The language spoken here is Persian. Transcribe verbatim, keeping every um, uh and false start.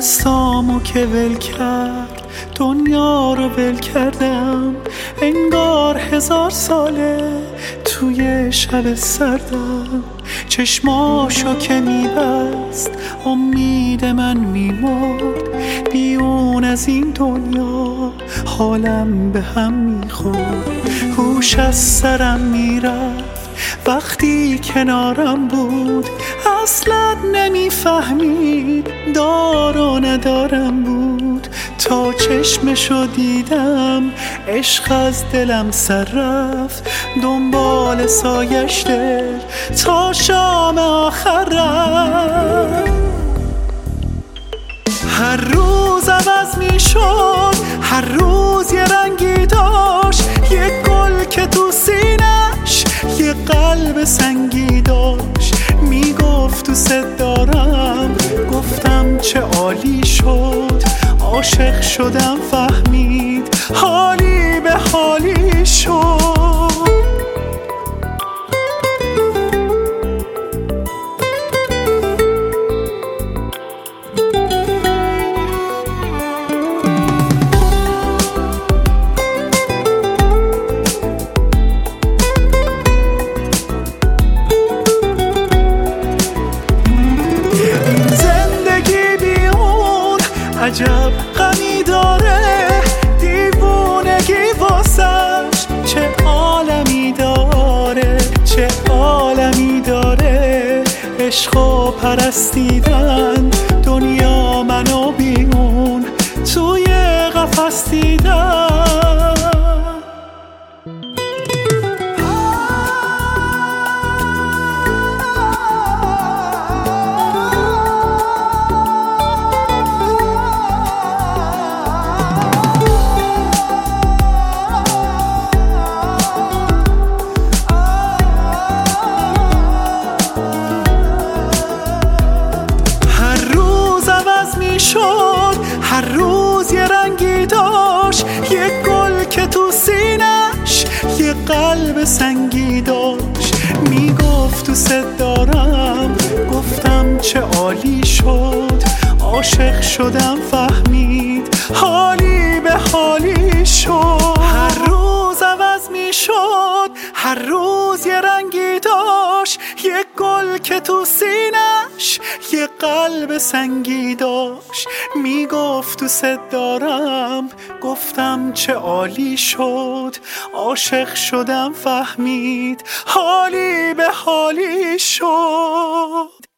دستامو که ول کرد دنیا رو ول کردم، انگار هزار ساله توی شب سردم. چشماشو که میبست امید من میمرد، بیرون از این دنیا حالم به هم میخورد. هوش از سرم میرفت وقتی کنارم بود، اصلا نمیفهمید دار و ندارم بود. تا چشمشو دیدم عشق از دلم سر رفت، دنبال سایش دل تا شام آخر رفت. هر روز عوض می شد، هر روز یه رنگی داشت، یه گل که تو سینش یه قلب سنگی داشت. میگفت دوست دارم، گفتم چه عالی شد. عاشق شدم فهمید حالی به حالی شد. عجب غمی داره، دیوونگی واسش چه عالمی داره، چه عالمی داره. عشق و پرستیدن دنیا منو بیرون توی قفس دیدن. هر روز یه رنگی داشت، یه گل که تو سینش یه قلب سنگی داشت. میگفت دوست دارم، گفتم چه عالی شد. عاشق شدم فهمید حالی به حالی شد. هر روز عوض میشد، هر روز یه رنگی داشت، یه گل که تو سینش یه قلب سنگی داشت. میگفت دوست دارم، گفتم چه عالی شد. عاشق شدم فهمید حالی به حالی شد.